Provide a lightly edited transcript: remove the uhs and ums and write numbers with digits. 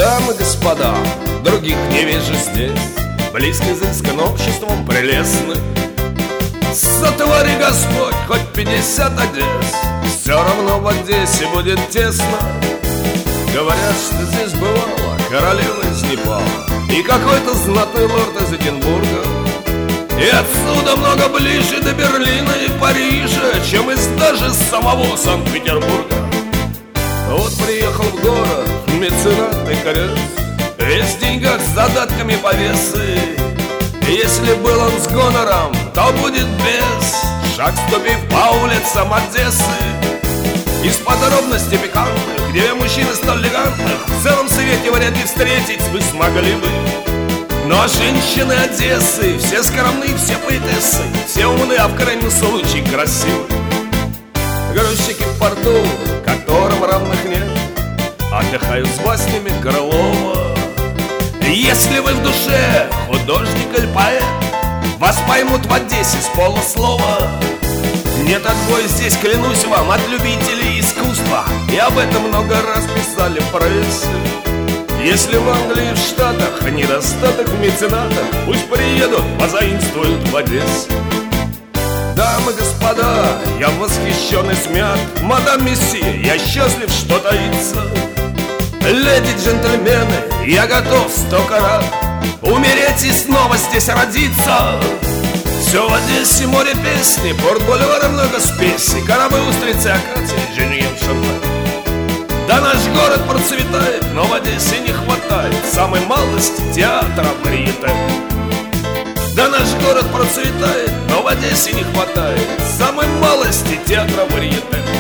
Дамы, господа, других не вижу здесь, близко изыскан обществом прелестны. Сотвори Господь хоть 50 Одесс, все равно в Одессе будет тесно. Говорят, что здесь бывала королева из Непала и какой-то знатный лорд из Эдинбурга. И отсюда много ближе до Берлина и Парижа, чем из даже самого Санкт-Петербурга. Вот приехал в город меценат и корец, весь в деньгах с задатками повесы. Если был он с гонором, то будет без, шаг ступив по улицам Одессы. Из подробностей пикантных, где мужчины столь элегантных в целом свете вряд ли встретить вы смогли бы. Но женщины Одессы все скромны, все поэтессы, все умны, а в крайнем случае красивы. Грузчики в порту, которым равных нет, отдыхают с баснями Крылова. Если вы в душе художник или поэт, вас поймут в Одессе с полуслова. Нет отбоя здесь, клянусь вам, от любителей искусства, и об этом много раз писали в прессе. Если в Англии и в Штатах недостаток в меценатах, пусть приедут, позаимствуют в Одессе. Дамы, господа, я восхищен и смят, мадам мессия, я счастлив, что таится. Леди, джентльмены, я готов 100 раз умереть и снова здесь родиться. Все в Одессе море песни, порт бульвара много спеси, корабль, устрицы, акации, Женевьев, Шампань. Да наш город процветает, но в Одессе не хватает самой малости театра Варьете. Да наш город процветает, но в Одессе не хватает самой малости театра Варьете.